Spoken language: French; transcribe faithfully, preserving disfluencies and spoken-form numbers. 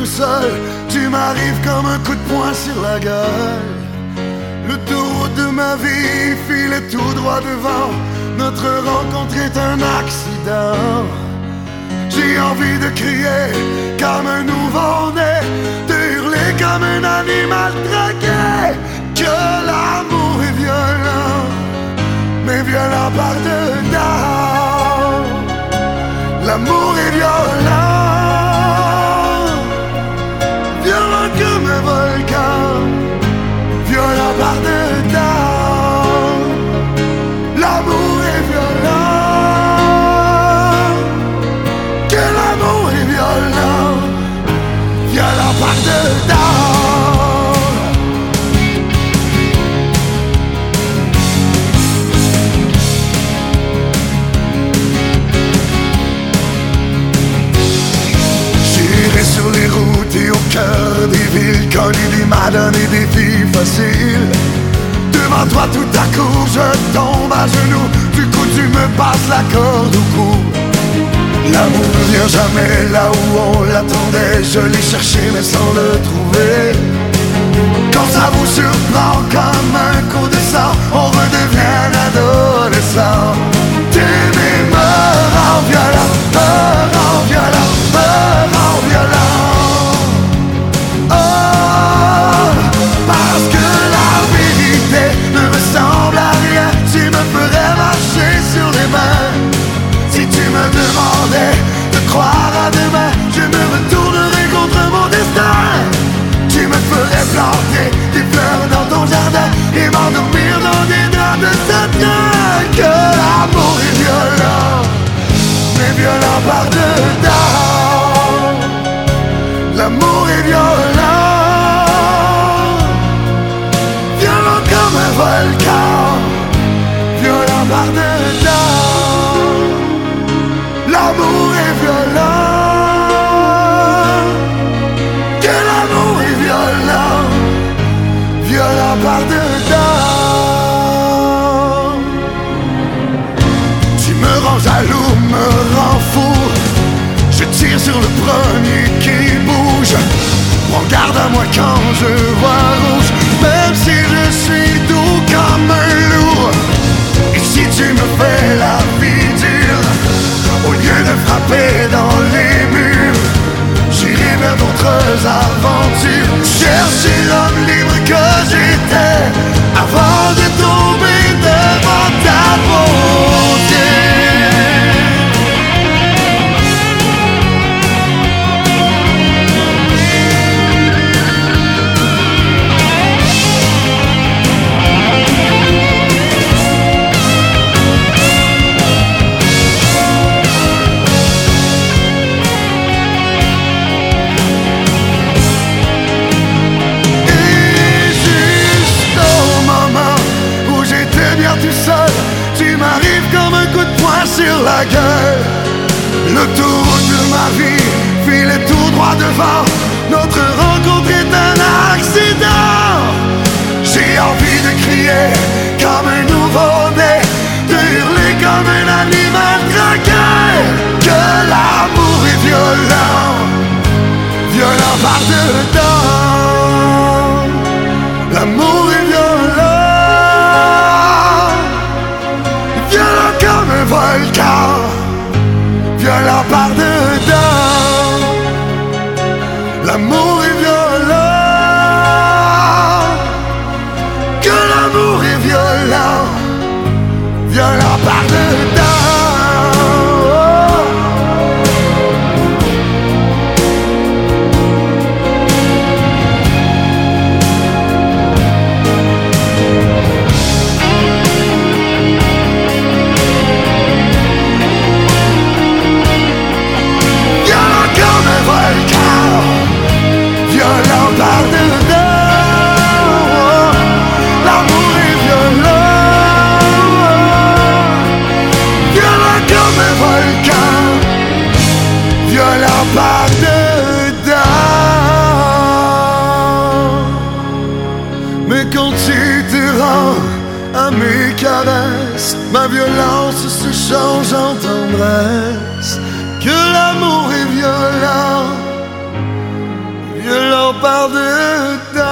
tout seul, tu m'arrives comme un coup de poing sur la gueule. Le tour de ma vie file tout droit devant. Notre rencontre est un accident. J'ai envie de crier comme un nouveau-né, de hurler comme un animal traqué. Que l'amour est violent, mais violent par dedans. L'amour est violent, violent comme un volcan, violent par dedans. L'amour est violent, que l'amour est violent, violent par dedans. Sur les routes et au cœur des villes connues, des madones et des filles faciles. Devant toi tout à coup je tombe à genoux. Du coup tu me passes la corde au cou. L'amour ne vient jamais là où on l'attendait. Je l'ai cherché mais sans le trouver. Quand ça vous surprend comme un coup de sang, on redevient un adolescent. T'aimer me rend violent, me rend violent, me rend violent. Oh, parce que la vérité ne ressemble à rien. Tu me ferais marcher sur les mains. Si tu me demandais de croire à demain, je me retournerais contre mon destin. Tu me ferais planter des fleurs dans ton jardin et m'endormir dans des draps de satin. Que l'amour est violent, mais violent par dedans. L'amour est violent, violent comme un volcan, violent par dedans. L'amour est violent, que l'amour est violent, violent par dedans. Tu me rends jaloux, me rends fou. Je tire sur le premier qui bouge. Prends garde à moi quand je vois rouge. Même si je suis doux comme un loup. Et si tu me fais la vie dure, au lieu de frapper dans les murs, j'irai vers d'autres aventures. Chercher l'homme libre que j'étais avant de tomber devant ta beauté. Tout seul, tu m'arrives comme un coup de poing sur la gueule. Le tour de ma vie file tout droit devant. Notre rencontre est un accident. J'ai envie de crier comme un nouveau-né, de hurler comme un animal traqué. Que l'amour est violent, violent par dedans. L'amour est violent, violent comme un volcan, violent par dedans. L'amour est violent, que l'amour est violent, violent par dedans. Violent par dedans. L'amour est violent, violent comme un volcan, violent par dedans. Mais quand tu te rends à mes caresses, ma violence se change en tendresse. Que l'amour est violent, par dedans.